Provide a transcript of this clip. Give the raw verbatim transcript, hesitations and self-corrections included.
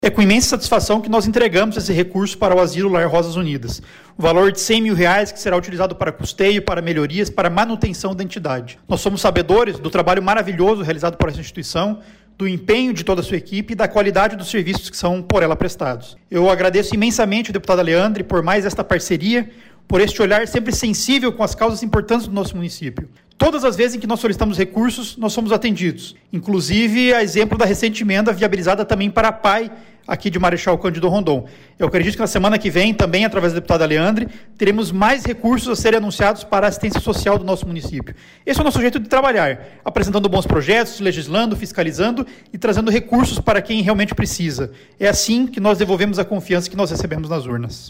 É com imensa satisfação que nós entregamos esse recurso para o Asilo Lar Rosas Unidas. O valor de cem mil reais que será utilizado para custeio, para melhorias, para manutenção da entidade. Nós somos sabedores do trabalho maravilhoso realizado por essa instituição, do empenho de toda a sua equipe e da qualidade dos serviços que são por ela prestados. Eu agradeço imensamente ao deputado Aleandre por mais esta parceria, por este olhar sempre sensível com as causas importantes do nosso município. Todas as vezes em que nós solicitamos recursos, nós somos atendidos. Inclusive, a exemplo da recente emenda viabilizada também para a P A I, aqui de Marechal Cândido Rondon. Eu acredito que na semana que vem, também através do deputado Aleandre, teremos mais recursos a serem anunciados para a assistência social do nosso município. Esse é o nosso jeito de trabalhar, apresentando bons projetos, legislando, fiscalizando e trazendo recursos para quem realmente precisa. É assim que nós devolvemos a confiança que nós recebemos nas urnas.